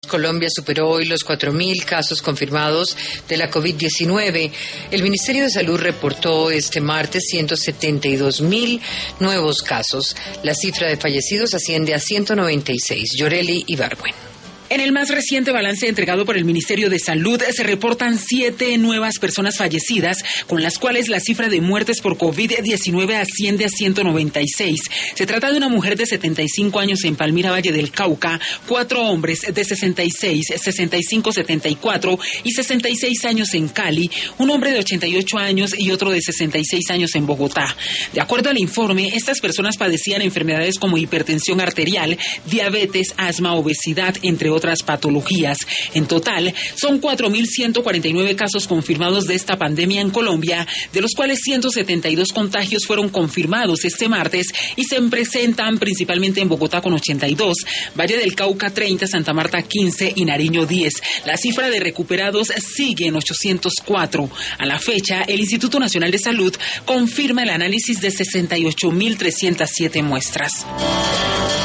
Colombia superó hoy los 4.000 casos confirmados de la COVID-19. El Ministerio de Salud reportó este martes 172.000 nuevos casos. La cifra de fallecidos asciende a 196. Yoreli Ibargüen. En el más reciente balance entregado por el Ministerio de Salud se reportan 7 nuevas personas fallecidas, con las cuales la cifra de muertes por COVID-19 asciende a 196. Se trata de una mujer de 75 años en Palmira, Valle del Cauca, 4 hombres de 66, 65, 74 y 66 años en Cali, un hombre de 88 años y otro de 66 años en Bogotá. De acuerdo al informe, estas personas padecían enfermedades como hipertensión arterial, diabetes, asma, obesidad, entre otras patologías. En total, son 4.149 casos confirmados de esta pandemia en Colombia, de los cuales 172 contagios fueron confirmados este martes y se presentan principalmente en Bogotá con 82, Valle del Cauca 30, Santa Marta 15 y Nariño 10. La cifra de recuperados sigue en 804. A la fecha, el Instituto Nacional de Salud confirma el análisis de 68.307 muestras.